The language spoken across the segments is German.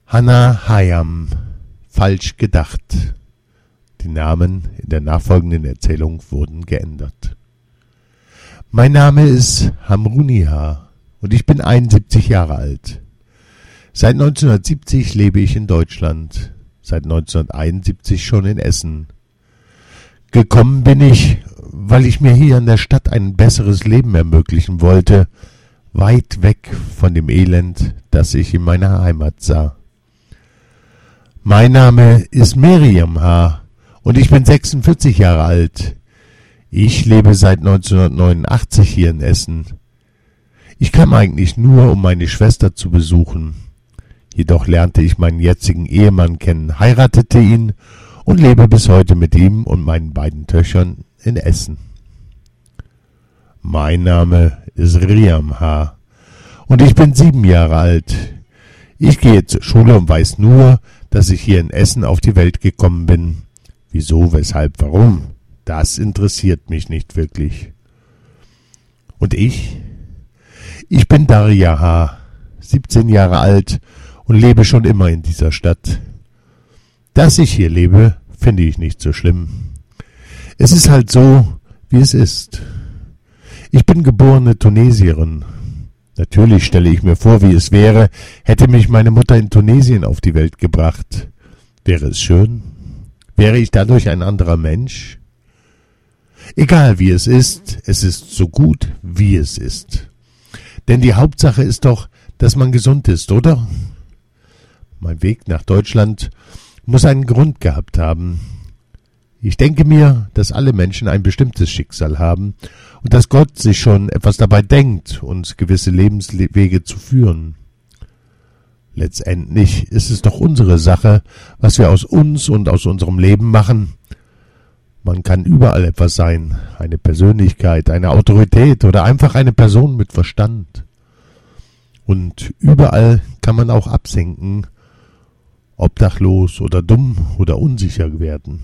Hannah Hayam, falsch gedacht. Die Namen in der nachfolgenden Erzählung wurden geändert. Mein Name ist Hamruniha und ich bin 71 Jahre alt. Seit 1970 lebe ich in Deutschland, seit 1971 schon in Essen. Gekommen bin ich, weil ich mir hier in der Stadt ein besseres Leben ermöglichen wollte, weit weg von dem Elend, das ich in meiner Heimat sah. Mein Name ist Miriam H. und ich bin 46 Jahre alt. Ich lebe seit 1989 hier in Essen. Ich kam eigentlich nur, um meine Schwester zu besuchen. Jedoch lernte ich meinen jetzigen Ehemann kennen, heiratete ihn und lebe bis heute mit ihm und meinen beiden Töchtern in Essen. Mein Name ist Riam H. und ich bin 7 Jahre alt. Ich gehe zur Schule und weiß nur, dass ich hier in Essen auf die Welt gekommen bin. Wieso, weshalb, warum? Das interessiert mich nicht wirklich. Und ich? Ich bin Daria H., 17 Jahre alt und lebe schon immer in dieser Stadt. Dass ich hier lebe, finde ich nicht so schlimm. Es ist halt so, wie es ist. Ich bin geborene Tunesierin. Natürlich stelle ich mir vor, wie es wäre, hätte mich meine Mutter in Tunesien auf die Welt gebracht. Wäre es schön? Wäre ich dadurch ein anderer Mensch? Egal wie es ist so gut, wie es ist. Denn die Hauptsache ist doch, dass man gesund ist, oder? Mein Weg nach Deutschland muss einen Grund gehabt haben. Ich denke mir, dass alle Menschen ein bestimmtes Schicksal haben und dass Gott sich schon etwas dabei denkt, uns gewisse Lebenswege zu führen. Letztendlich ist es doch unsere Sache, was wir aus uns und aus unserem Leben machen. Man kann überall etwas sein, eine Persönlichkeit, eine Autorität oder einfach eine Person mit Verstand. Und überall kann man auch absinken, obdachlos oder dumm oder unsicher werden.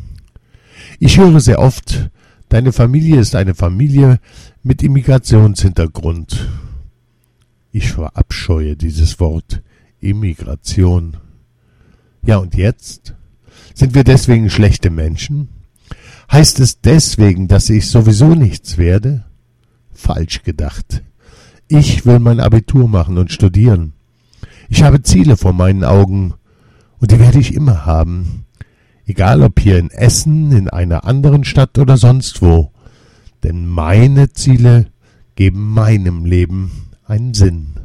Ich höre sehr oft, deine Familie ist eine Familie mit Immigrationshintergrund. Ich verabscheue dieses Wort, Immigration. Ja, und jetzt? Sind wir deswegen schlechte Menschen? Heißt es deswegen, dass ich sowieso nichts werde? Falsch gedacht. Ich will mein Abitur machen und studieren. Ich habe Ziele vor meinen Augen und die werde ich immer haben. Egal ob hier in Essen, in einer anderen Stadt oder sonst wo. Denn meine Ziele geben meinem Leben einen Sinn.